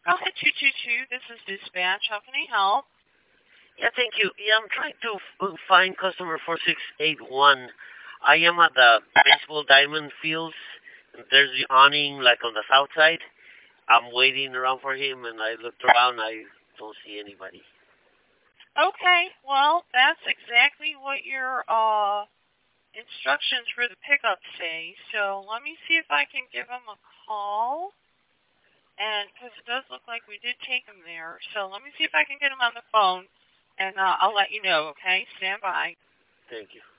Alpha 222, this is dispatch. How can I help? Yeah, thank you. Yeah, I'm trying to find customer 4681. I am at the baseball diamond fields. There's the awning like on the south side. I'm waiting around for him, and I looked around. I don't see anybody. Okay, well, that's exactly what your instructions for the pickup say. So let me see if I can give him a call. And because it does look like we did take him there. So let me see if I can get him on the phone, and I'll let you know, okay? Stand by. Thank you.